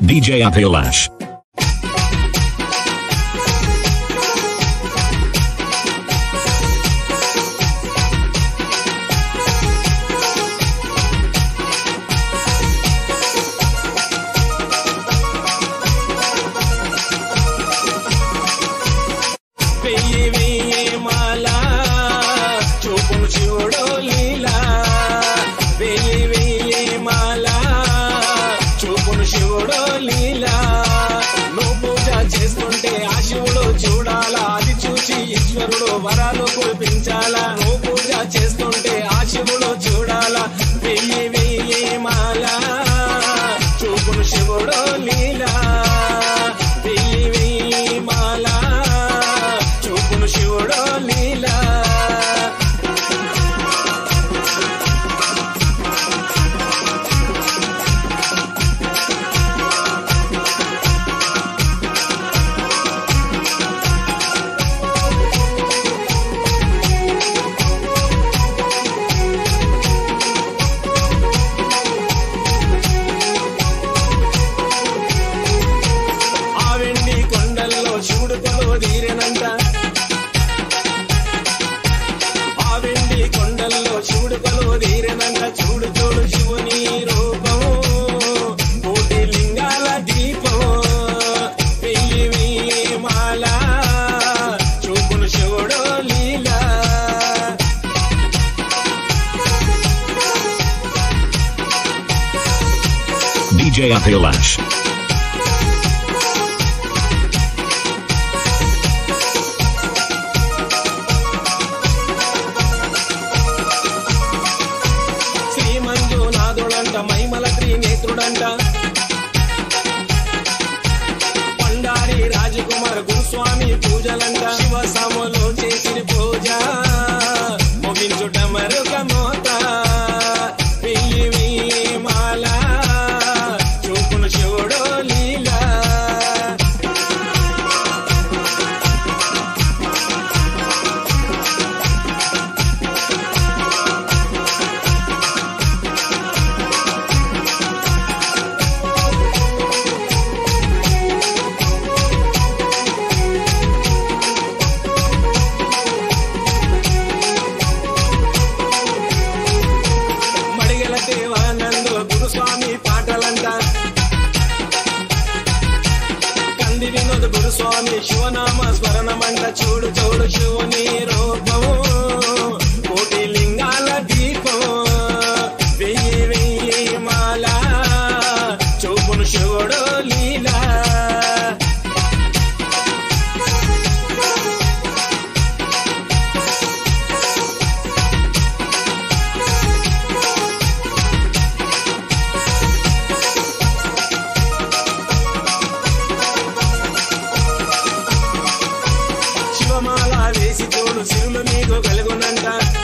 DJ Abhilash. వరాలు కురిపించాలా నువ్వు పూజ చేస్తుంటే ఆ శివుడు చూడాలా వెయ్యి వెయ్యి మాల చూపును శివుడు లీలా వెయ్యి వెయ్యి మాల చూపును శివుడు లీలా చూడు చూడు శివుని రూపం కోటి లింగాల దీపం వెయ్యి వెయ్యి మాల చూపును శివుడు లీలా DJ Abhilash. మైమల త్రినేత్రుడంట పండారి రాజకుమార్ గురుస్వామి పూజలంట శివ సమలో చేసిన పూజ ముగించుట మరొక మోత వెయ్యి వెయ్యి మాల చూపును శివుడు లీలా దేవానంద గురుస్వామి పాటలంట కంది వినోద్ గురుస్వామి శివనామ స్మరణమంట చూడు చూడు శివుని రూపం కోటి లింగాల దీపం వెయ్యి వెయ్యి మాల చూపును శివుడు లీలా శివమాల వేసి చూడు శివులు నీకు కలుగునంట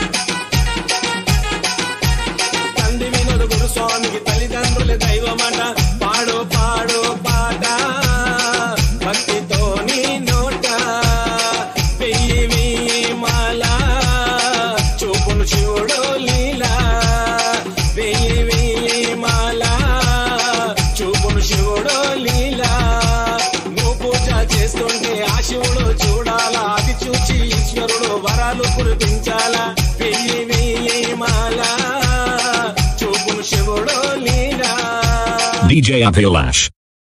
తండ్రి వినోద్ గురుస్వామికి తల్లిదండ్రుల దైవమంట పాడు పాడు పాట భక్తితో నీ నోట వెయ్యి వెయ్యి మాల చూపును శివుడు లీలా వెయ్యి వెయ్యి మాల చూపును శివుడు లీలా నువ్వు పూజ చేస్తుంటే ఆ శివుడు చూడాలా అది చూచి ఈశ్వరుడు వరాలు కురిపించాలా వెయ్యి వెయ్యి మాల చూపును శివుడు లీలా DJ Abhilash.